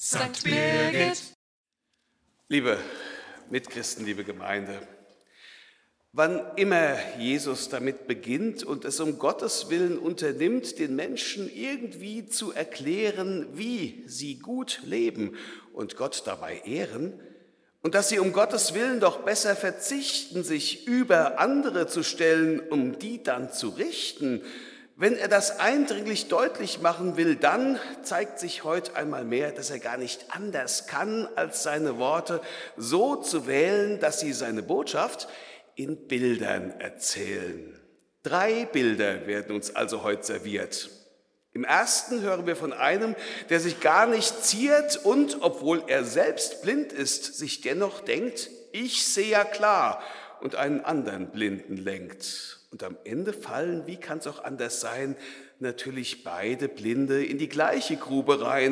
St. Birgit. Liebe Mitchristen, liebe Gemeinde, wann immer Jesus damit beginnt und es um Gottes Willen unternimmt, den Menschen irgendwie zu erklären, wie sie gut leben und Gott dabei ehren, und dass sie um Gottes Willen doch besser verzichten, sich über andere zu stellen, um die dann zu richten, wenn er das eindringlich deutlich machen will, dann zeigt sich heute einmal mehr, dass er gar nicht anders kann, als seine Worte so zu wählen, dass sie seine Botschaft in Bildern erzählen. 3 Bilder werden uns also heute serviert. Im ersten hören wir von einem, der sich gar nicht ziert und, obwohl er selbst blind ist, sich dennoch denkt, ich sehe ja klar, und einen anderen Blinden lenkt. Und am Ende fallen, wie kann es auch anders sein, natürlich beide Blinde in die gleiche Grube rein.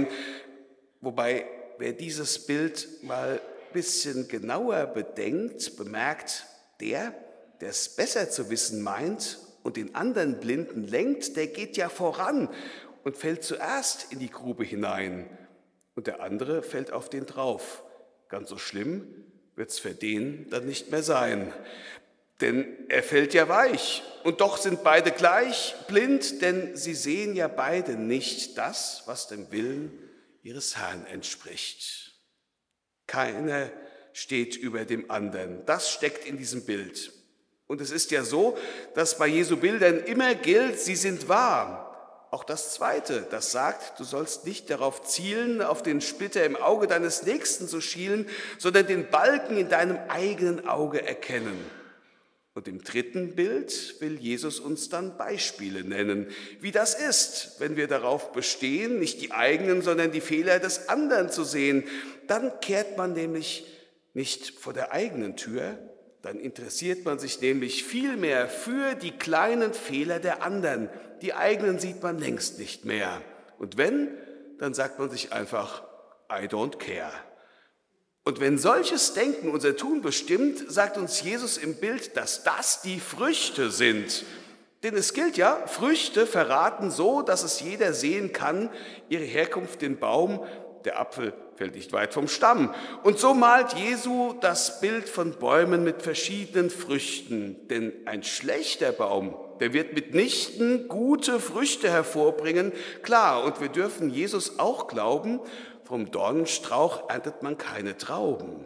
Wobei, wer dieses Bild mal ein bisschen genauer bedenkt, bemerkt, der es besser zu wissen meint und den anderen Blinden lenkt, der geht ja voran und fällt zuerst in die Grube hinein. Und der andere fällt auf den drauf. Ganz so schlimm wird es für den dann nicht mehr sein. Denn er fällt ja weich. Und doch sind beide gleich blind, denn sie sehen ja beide nicht das, was dem Willen ihres Herrn entspricht. Keiner steht über dem anderen. Das steckt in diesem Bild. Und es ist ja so, dass bei Jesu Bildern immer gilt, sie sind wahr. Auch das Zweite, das sagt, du sollst nicht darauf zielen, auf den Splitter im Auge deines Nächsten zu schielen, sondern den Balken in deinem eigenen Auge erkennen. Und im dritten Bild will Jesus uns dann Beispiele nennen, wie das ist, wenn wir darauf bestehen, nicht die eigenen, sondern die Fehler des anderen zu sehen. Dann kehrt man nämlich nicht vor der eigenen Tür, dann interessiert man sich nämlich viel mehr für die kleinen Fehler der anderen. Die eigenen sieht man längst nicht mehr. Und wenn, dann sagt man sich einfach, I don't care. Und wenn solches Denken unser Tun bestimmt, sagt uns Jesus im Bild, dass das die Früchte sind. Denn es gilt ja, Früchte verraten so, dass es jeder sehen kann, ihre Herkunft den Baum, der Apfel fällt nicht weit vom Stamm. Und so malt Jesu das Bild von Bäumen mit verschiedenen Früchten. Denn ein schlechter Baum, der wird mitnichten gute Früchte hervorbringen. Klar, und wir dürfen Jesus auch glauben, vom Dornenstrauch erntet man keine Trauben.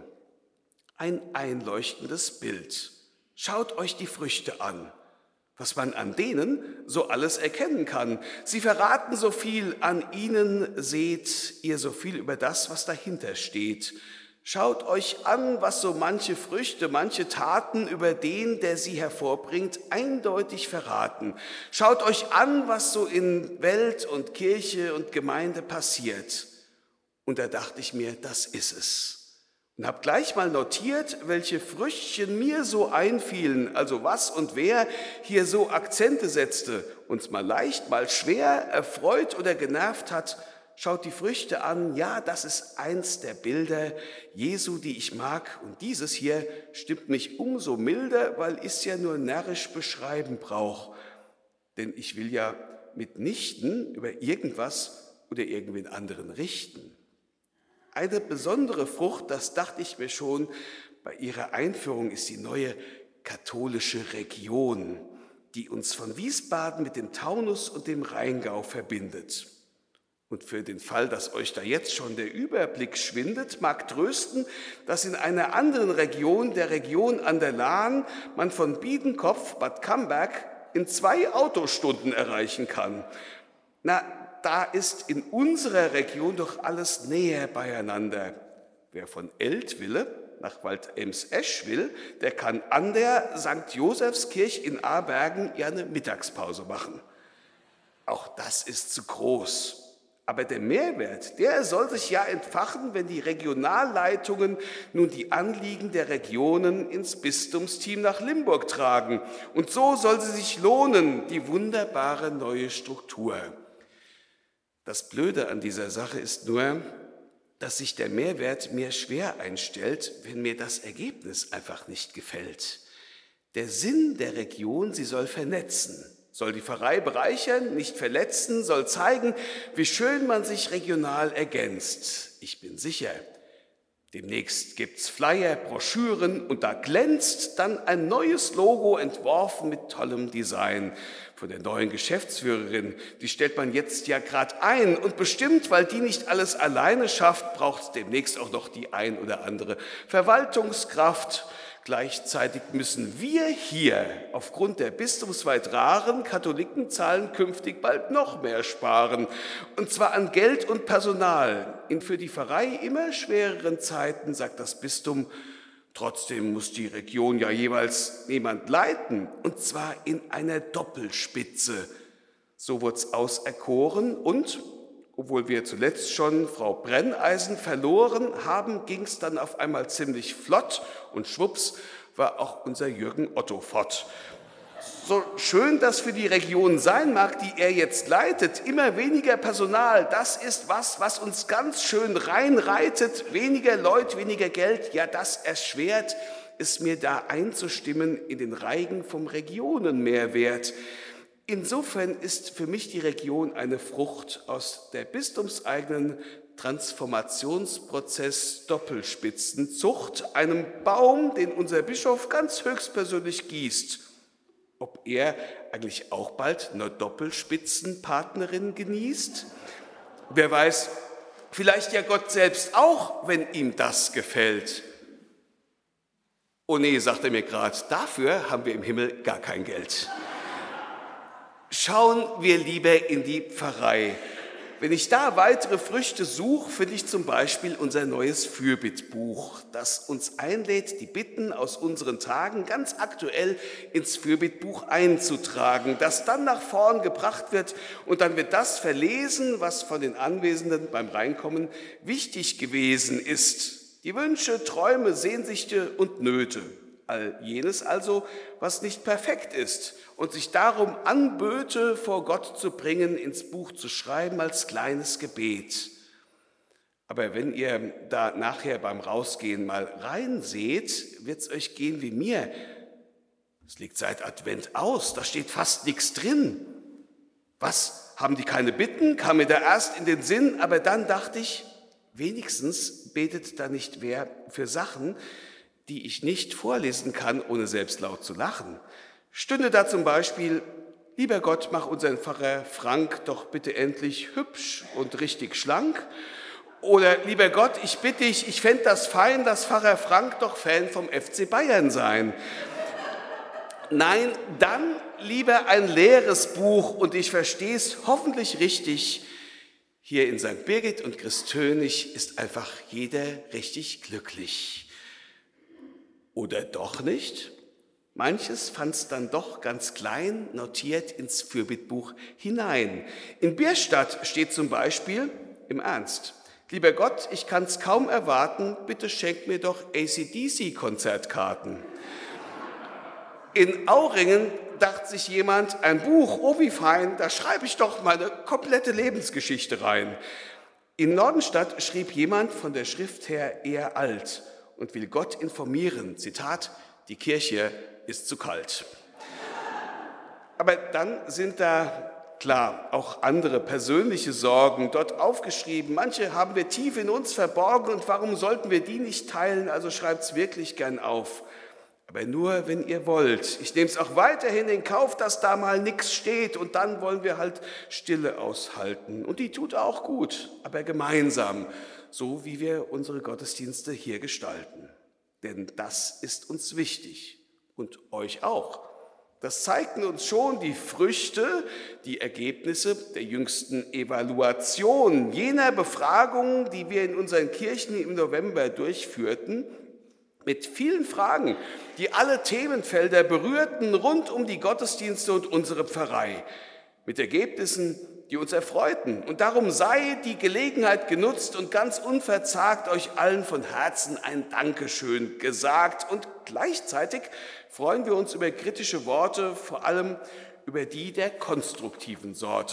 Ein einleuchtendes Bild. Schaut euch die Früchte an, was man an denen so alles erkennen kann. Sie verraten so viel, an ihnen seht ihr so viel über das, was dahinter steht. Schaut euch an, was so manche Früchte, manche Taten über den, der sie hervorbringt, eindeutig verraten. Schaut euch an, was so in Welt und Kirche und Gemeinde passiert. Und da dachte ich mir, das ist es. Und habe gleich mal notiert, welche Früchtchen mir so einfielen, also was und wer hier so Akzente setzte, uns mal leicht, mal schwer, erfreut oder genervt hat. Schaut die Früchte an, ja, das ist eins der Bilder Jesu, die ich mag. Und dieses hier stimmt mich umso milder, weil ich es ja nur närrisch beschreiben brauche. Denn ich will ja mitnichten über irgendwas oder irgendwen anderen richten. Eine besondere Frucht, das dachte ich mir schon, bei ihrer Einführung ist die neue katholische Region, die uns von Wiesbaden mit dem Taunus und dem Rheingau verbindet. Und für den Fall, dass euch da jetzt schon der Überblick schwindet, mag trösten, dass in einer anderen Region, der Region an der Lahn, man von Biedenkopf, Bad Camberg in 2 Autostunden erreichen kann. Na, da ist in unserer Region doch alles näher beieinander. Wer von Eltville nach Wald-Ems-Esch will, der kann an der St. Josefskirche in Abergen ja eine Mittagspause machen. Auch das ist zu groß. Aber der Mehrwert, der soll sich ja entfachen, wenn die Regionalleitungen nun die Anliegen der Regionen ins Bistumsteam nach Limburg tragen. Und so soll sie sich lohnen, die wunderbare neue Struktur. Das Blöde an dieser Sache ist nur, dass sich der Mehrwert mir schwer einstellt, wenn mir das Ergebnis einfach nicht gefällt. Der Sinn der Region, sie soll vernetzen. soll die Pfarrei bereichern, nicht verletzen, soll zeigen, wie schön man sich regional ergänzt. Ich bin sicher, demnächst gibt's Flyer, Broschüren und da glänzt dann ein neues Logo, entworfen mit tollem Design von der neuen Geschäftsführerin. Die stellt man jetzt ja gerade ein und bestimmt, weil die nicht alles alleine schafft, braucht es demnächst auch noch die ein oder andere Verwaltungskraft. Gleichzeitig müssen wir hier aufgrund der bistumsweit raren Katholikenzahlen künftig bald noch mehr sparen, und zwar an Geld und Personal. In für die Pfarrei immer schwereren Zeiten, sagt das Bistum, trotzdem muss die Region ja jeweils jemand leiten, und zwar in einer Doppelspitze. So wurde es auserkoren und, obwohl wir zuletzt schon Frau Brenneisen verloren haben, ging es dann auf einmal ziemlich flott und schwupps war auch unser Jürgen Otto fort. So schön das für die Region sein mag, die er jetzt leitet, immer weniger Personal, das ist was uns ganz schön reinreitet. Weniger Leute, weniger Geld, ja, das erschwert es mir da einzustimmen in den Reigen vom Regionenmehrwert. Insofern ist für mich die Region eine Frucht aus der bistumseigenen Transformationsprozess Doppelspitzenzucht, einem Baum, den unser Bischof ganz höchstpersönlich gießt. Ob er eigentlich auch bald eine Doppelspitzenpartnerin genießt? Wer weiß, vielleicht ja Gott selbst auch, wenn ihm das gefällt. Oh nee, sagt er mir gerade, dafür haben wir im Himmel gar kein Geld. Schauen wir lieber in die Pfarrei. Wenn ich da weitere Früchte suche, finde ich zum Beispiel unser neues Fürbittbuch, das uns einlädt, die Bitten aus unseren Tagen ganz aktuell ins Fürbittbuch einzutragen, das dann nach vorn gebracht wird und dann wird das verlesen, was von den Anwesenden beim Reinkommen wichtig gewesen ist. Die Wünsche, Träume, Sehnsüchte und Nöte. All jenes also, was nicht perfekt ist und sich darum anböte, vor Gott zu bringen, ins Buch zu schreiben als kleines Gebet. Aber wenn ihr da nachher beim Rausgehen mal reinseht, wird es euch gehen wie mir. Es liegt seit Advent aus, da steht fast nichts drin. Was, haben die keine Bitten? Kam mir da erst in den Sinn, aber dann dachte ich, wenigstens betet da nicht wer für Sachen, die ich nicht vorlesen kann, ohne selbst laut zu lachen. Stünde da zum Beispiel, lieber Gott, mach unseren Pfarrer Frank doch bitte endlich hübsch und richtig schlank. Oder lieber Gott, ich bitte dich, ich fände das fein, dass Pfarrer Frank doch Fan vom FC Bayern sein. Nein, dann lieber ein leeres Buch und ich verstehe es hoffentlich richtig. Hier in St. Birgit und Christönig ist einfach jeder richtig glücklich. Oder doch nicht? Manches fand's dann doch ganz klein notiert ins Fürbittbuch hinein. In Bierstadt steht zum Beispiel im Ernst: Lieber Gott, ich kann's kaum erwarten, bitte schenk mir doch AC/DC-Konzertkarten. In Auringen dachte sich jemand, ein Buch, oh wie fein, da schreibe ich doch meine komplette Lebensgeschichte rein. In Nordenstadt schrieb jemand von der Schrift her eher alt und will Gott informieren, Zitat, die Kirche ist zu kalt. Aber dann sind da, klar, auch andere persönliche Sorgen dort aufgeschrieben. Manche haben wir tief in uns verborgen und warum sollten wir die nicht teilen? Also schreibt's wirklich gern auf. Aber nur, wenn ihr wollt. Ich nehme es auch weiterhin in Kauf, dass da mal nichts steht und dann wollen wir halt Stille aushalten. Und die tut auch gut, aber gemeinsam, so wie wir unsere Gottesdienste hier gestalten. Denn das ist uns wichtig und euch auch. Das zeigten uns schon die Früchte, die Ergebnisse der jüngsten Evaluation, jener Befragungen, die wir in unseren Kirchen im November durchführten, mit vielen Fragen, die alle Themenfelder berührten rund um die Gottesdienste und unsere Pfarrei, mit Ergebnissen, die uns erfreuten. Und darum sei die Gelegenheit genutzt und ganz unverzagt euch allen von Herzen ein Dankeschön gesagt. Und gleichzeitig freuen wir uns über kritische Worte, vor allem über die der konstruktiven Sorte.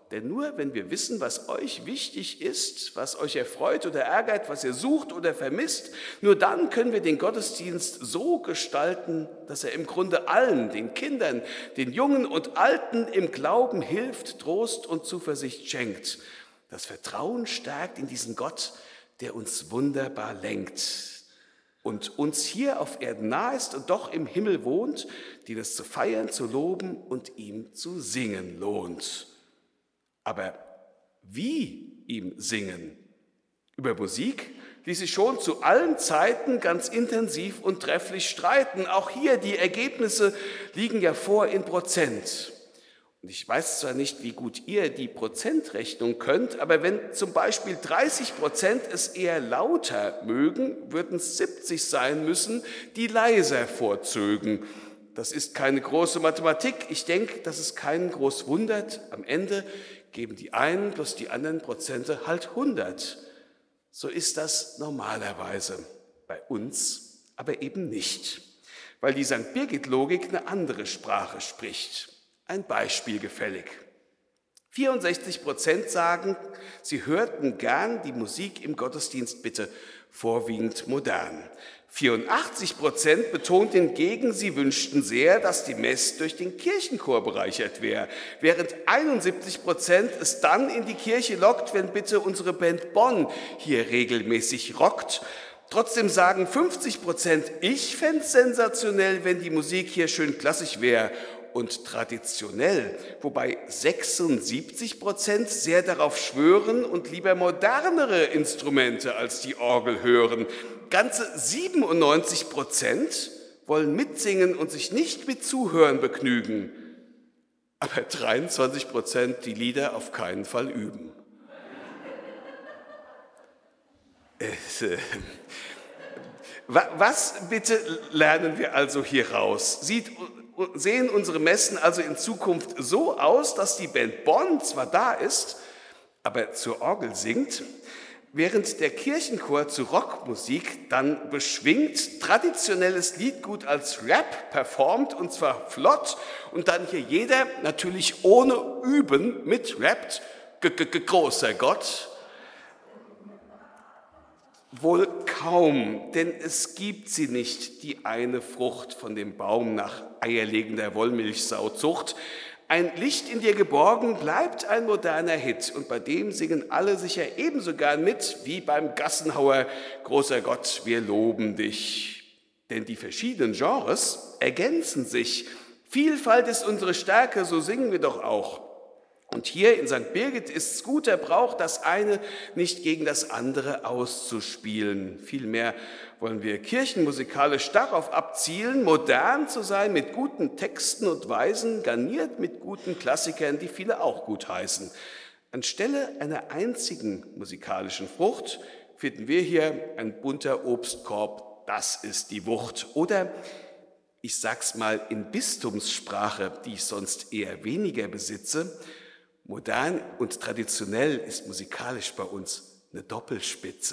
Denn nur wenn wir wissen, was euch wichtig ist, was euch erfreut oder ärgert, was ihr sucht oder vermisst, nur dann können wir den Gottesdienst so gestalten, dass er im Grunde allen, den Kindern, den Jungen und Alten im Glauben hilft, Trost und Zuversicht schenkt. Das Vertrauen stärkt in diesen Gott, der uns wunderbar lenkt und uns hier auf Erden nah ist und doch im Himmel wohnt, den es zu feiern, zu loben und ihm zu singen lohnt. Aber wie ihm singen? Über Musik ließ sich schon zu allen Zeiten ganz intensiv und trefflich streiten. Auch hier, die Ergebnisse liegen ja vor in Prozent. Und ich weiß zwar nicht, wie gut ihr die Prozentrechnung könnt, aber wenn zum Beispiel 30% es eher lauter mögen, würden es 70 sein müssen, die leiser vorzögen. Das ist keine große Mathematik. Ich denke, dass es keinen groß wundert. Am Ende geben die einen plus die anderen Prozente halt 100. So ist das normalerweise. Bei uns aber eben nicht, weil die St. Birgit-Logik eine andere Sprache spricht. Ein Beispiel gefällig. 64% sagen, sie hörten gern die Musik im Gottesdienst, bitte vorwiegend modern. 84% betont hingegen, sie wünschten sehr, dass die Messe durch den Kirchenchor bereichert wäre, während 71% es dann in die Kirche lockt, wenn bitte unsere Band Bonn hier regelmäßig rockt. Trotzdem sagen 50%, ich fände es sensationell, wenn die Musik hier schön klassisch wäre und traditionell, wobei 76% sehr darauf schwören und lieber modernere Instrumente als die Orgel hören. Ganze 97% wollen mitsingen und sich nicht mit Zuhören begnügen, aber 23% die Lieder auf keinen Fall üben. Was bitte lernen wir also hier raus? Sehen unsere Messen also in Zukunft so aus, dass die Band Bonn zwar da ist, aber zur Orgel singt, während der Kirchenchor zu Rockmusik dann beschwingt traditionelles Liedgut als Rap performt, und zwar flott, und dann hier jeder natürlich ohne Üben mitrappt, großer Gott. Wohl kaum, denn es gibt sie nicht, die eine Frucht von dem Baum nach eierlegender Wollmilchsauzucht. Ein Licht in dir geborgen bleibt ein moderner Hit, und bei dem singen alle sicher ebenso gern mit wie beim Gassenhauer Großer Gott, wir loben dich. Denn die verschiedenen Genres ergänzen sich. Vielfalt ist unsere Stärke, so singen wir doch auch. Und hier in St. Birgit ist es guter Brauch, das eine nicht gegen das andere auszuspielen. Vielmehr wollen wir kirchenmusikalisch darauf abzielen, modern zu sein mit guten Texten und Weisen, garniert mit guten Klassikern, die viele auch gut heißen. Anstelle einer einzigen musikalischen Frucht finden wir hier ein bunter Obstkorb, das ist die Wucht. Oder, ich sag's mal in Bistumssprache, die ich sonst eher weniger besitze, modern und traditionell ist musikalisch bei uns eine Doppelspitze.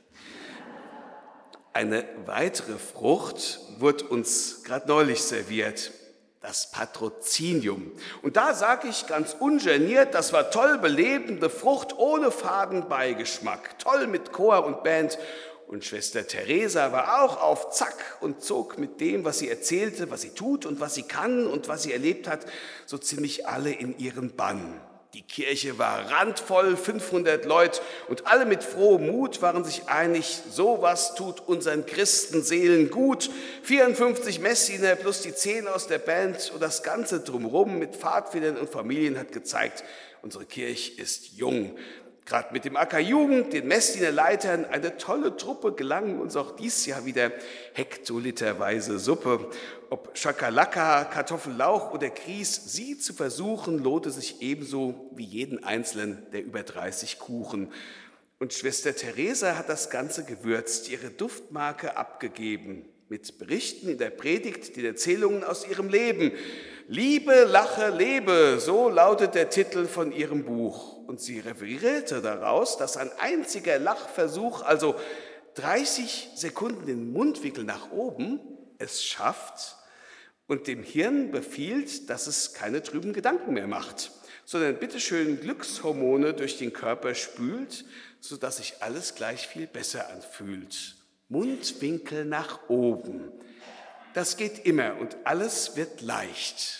Eine weitere Frucht wird uns gerade neulich serviert, das Patrozinium. Und da sage ich ganz ungeniert, das war toll belebende Frucht ohne Fadenbeigeschmack, toll mit Chor und Band. Und Schwester Teresa war auch auf Zack und zog mit dem, was sie erzählte, was sie tut und was sie kann und was sie erlebt hat, so ziemlich alle in ihren Bann. Die Kirche war randvoll, 500 Leute, und alle mit frohem Mut waren sich einig, sowas tut unseren Christenseelen gut. 54 Messdiener plus die 10 aus der Band und das Ganze drumherum mit Pfadfindern und Familien hat gezeigt, unsere Kirche ist jung. Gerade mit dem AK Jugend, den Messdienerleitern, eine tolle Truppe gelang uns auch dieses Jahr wieder hektoliterweise Suppe. Ob Schakalaka, Kartoffellauch oder Grieß, sie zu versuchen, lohnte sich ebenso wie jeden einzelnen der über 30 Kuchen. Und Schwester Teresa hat das Ganze gewürzt, ihre Duftmarke abgegeben, mit Berichten in der Predigt, den Erzählungen aus ihrem Leben. Liebe, lache, lebe, so lautet der Titel von ihrem Buch. Und sie referierte daraus, dass ein einziger Lachversuch, also 30 Sekunden den Mundwinkel nach oben, es schafft und dem Hirn befiehlt, dass es keine trüben Gedanken mehr macht. sondern bitteschön Glückshormone durch den Körper spült, sodass sich alles gleich viel besser anfühlt. Mundwinkel nach oben. Das geht immer und alles wird leicht,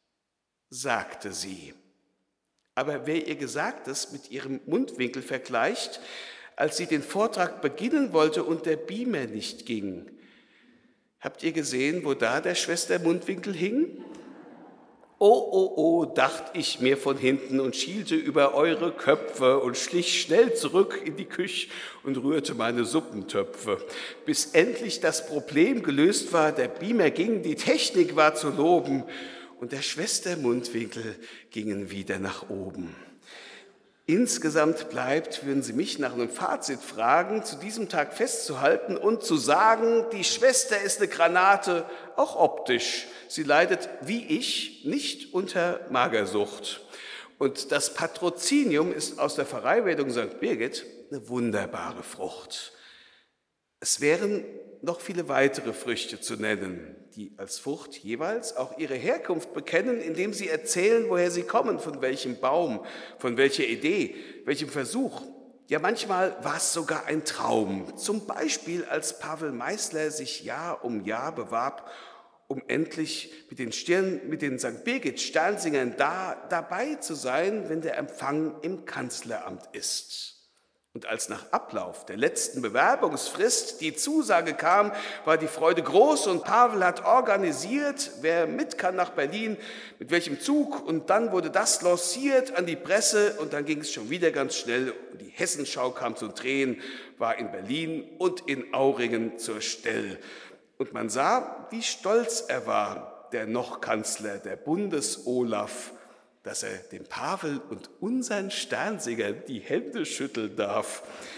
sagte sie. Aber wer ihr Gesagtes mit ihrem Mundwinkel vergleicht, als sie den Vortrag beginnen wollte und der Beamer nicht ging, habt ihr gesehen, wo da der Schwester Mundwinkel hing? Oh, oh, oh, dachte ich mir von hinten und schielte über eure Köpfe und schlich schnell zurück in die Küche und rührte meine Suppentöpfe, bis endlich das Problem gelöst war, der Beamer ging, die Technik war zu loben und der Schwester Mundwinkel gingen wieder nach oben. Insgesamt bleibt, würden Sie mich nach einem Fazit fragen, zu diesem Tag festzuhalten und zu sagen, die Schwester ist eine Granate, auch optisch. Sie leidet, wie ich, nicht unter Magersucht. Und das Patrozinium ist aus der Pfarreiwerdung St. Birgit eine wunderbare Frucht. Es wären noch viele weitere Früchte zu nennen, die als Frucht jeweils auch ihre Herkunft bekennen, indem sie erzählen, woher sie kommen, von welchem Baum, von welcher Idee, welchem Versuch. Ja, manchmal war es sogar ein Traum. Zum Beispiel, als Pavel Meisler sich Jahr um Jahr bewarb, um endlich mit den St. Birgit Sternsingern dabei zu sein, wenn der Empfang im Kanzleramt ist. Und als nach Ablauf der letzten Bewerbungsfrist die Zusage kam, war die Freude groß und Pavel hat organisiert, wer mit kann nach Berlin, mit welchem Zug. Und dann wurde das lanciert an die Presse und dann ging es schon wieder ganz schnell. Die Hessenschau kam zum Drehen, war in Berlin und in Auringen zur Stell. Und man sah, wie stolz er war, der Noch-Kanzler, der Bundes-Olaf, dass er dem Pavel und unseren Sternsingern die Hände schütteln darf.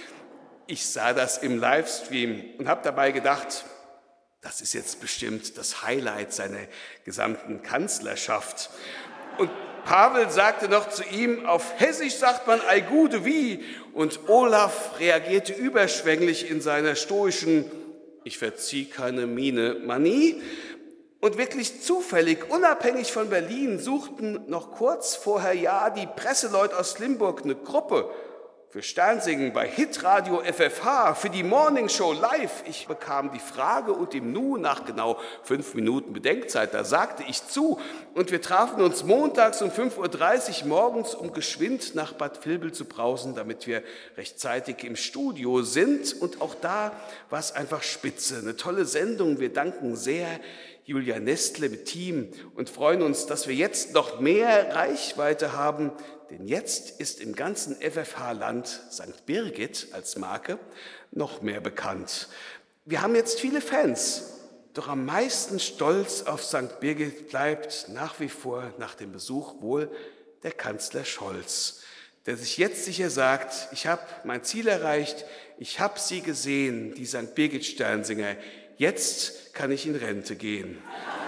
Ich sah das im Livestream und habe dabei gedacht, das ist jetzt bestimmt das Highlight seiner gesamten Kanzlerschaft. Und Pavel sagte noch zu ihm, auf Hessisch sagt man ei gute wie. Und Olaf reagierte überschwänglich in seiner stoischen, ich verzieh keine Miene, Manie. Und wirklich zufällig, unabhängig von Berlin, suchten noch kurz vorher die Presseleute aus Limburg eine Gruppe für Sternsingen bei Hitradio FFH, für die Morningshow live. Ich bekam die Frage und im Nu nach genau 5 Minuten Bedenkzeit, da sagte ich zu. Und wir trafen uns montags um 5.30 Uhr morgens, um geschwind nach Bad Vilbel zu brausen, damit wir rechtzeitig im Studio sind. Und auch da war es einfach spitze, eine tolle Sendung. Wir danken sehr Julia Nestle mit Team und freuen uns, dass wir jetzt noch mehr Reichweite haben, denn jetzt ist im ganzen FFH-Land St. Birgit als Marke noch mehr bekannt. Wir haben jetzt viele Fans, doch am meisten stolz auf St. Birgit bleibt nach wie vor nach dem Besuch wohl der Kanzler Scholz, der sich jetzt sicher sagt, ich habe mein Ziel erreicht, ich habe sie gesehen, die St. Birgit Sternsinger, jetzt kann ich in Rente gehen.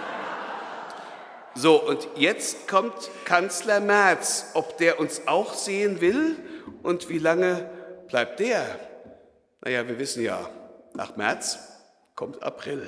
So, und jetzt kommt Kanzler Merz, ob der uns auch sehen will und wie lange bleibt der? Naja, wir wissen ja, nach März kommt April.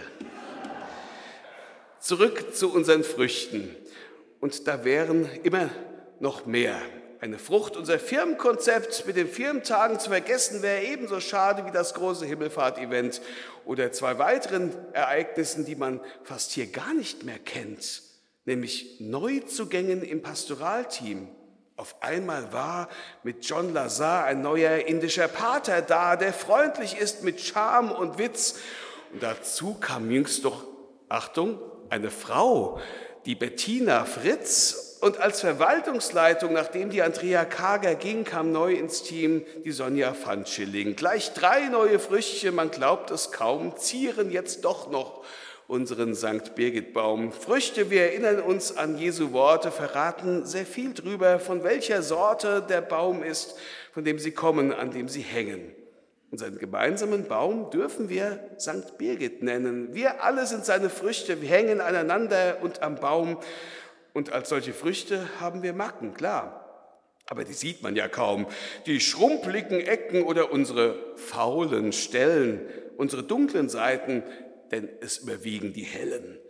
Zurück zu unseren Früchten. Und da wären immer noch mehr. Eine Frucht, unser Firmenkonzept mit den Firmentagen zu vergessen, wäre ebenso schade wie das große Himmelfahrt-Event oder 2 weiteren Ereignissen, die man fast hier gar nicht mehr kennt, nämlich Neuzugängen im Pastoralteam. Auf einmal war mit John Lazar ein neuer indischer Pater da, der freundlich ist mit Charme und Witz. Und dazu kam jüngst doch, Achtung, eine Frau, die Bettina Fritz. Und als Verwaltungsleitung, nachdem die Andrea Kager ging, kam neu ins Team die Sonja van Schilling. Gleich 3 neue Früchte, man glaubt es kaum, zieren jetzt doch noch unseren St. Birgit-Baum. Früchte, wir erinnern uns an Jesu Worte, verraten sehr viel drüber, von welcher Sorte der Baum ist, von dem sie kommen, an dem sie hängen. Unseren gemeinsamen Baum dürfen wir St. Birgit nennen. Wir alle sind seine Früchte, wir hängen aneinander und am Baum. Und als solche Früchte haben wir Macken, klar. Aber die sieht man ja kaum. Die schrumpeligen Ecken oder unsere faulen Stellen, unsere dunklen Seiten, denn es überwiegen die hellen.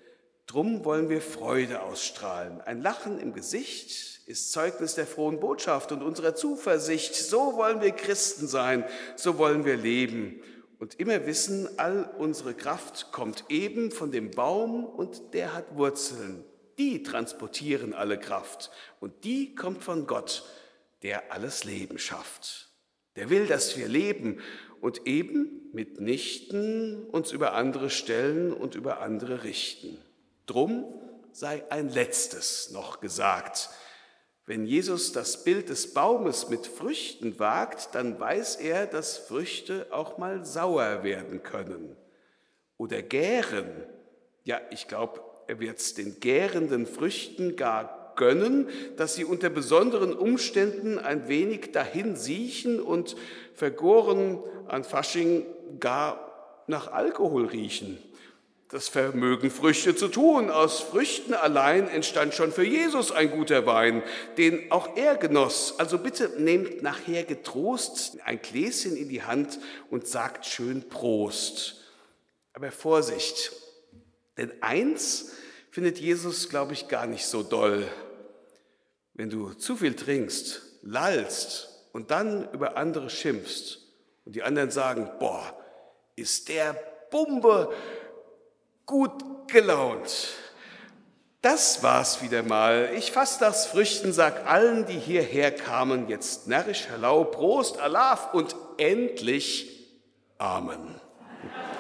Drum wollen wir Freude ausstrahlen. Ein Lachen im Gesicht ist Zeugnis der frohen Botschaft und unserer Zuversicht. So wollen wir Christen sein, so wollen wir leben. Und immer wissen, all unsere Kraft kommt eben von dem Baum und der hat Wurzeln. Die transportieren alle Kraft und die kommt von Gott, der alles Leben schafft. Der will, dass wir leben und eben mitnichten uns über andere stellen und über andere richten. Drum sei ein Letztes noch gesagt. Wenn Jesus das Bild des Baumes mit Früchten wagt, dann weiß er, dass Früchte auch mal sauer werden können oder gären. Ja, ich glaube, er wird es den gärenden Früchten gar gönnen, dass sie unter besonderen Umständen ein wenig dahin siechen und vergoren an Fasching gar nach Alkohol riechen. Das vermögen Früchte zu tun. Aus Früchten allein entstand schon für Jesus ein guter Wein, den auch er genoss. Also bitte nehmt nachher getrost ein Gläschen in die Hand und sagt schön Prost. Aber Vorsicht, denn eins findet Jesus, glaube ich, gar nicht so doll. Wenn du zu viel trinkst, lallst und dann über andere schimpfst und die anderen sagen, boah, ist der Bombe gut gelaunt. Das war's wieder mal. Ich fass das Früchten, sag allen, die hierher kamen, jetzt närrisch Hallau, Prost, Alaf und endlich Amen.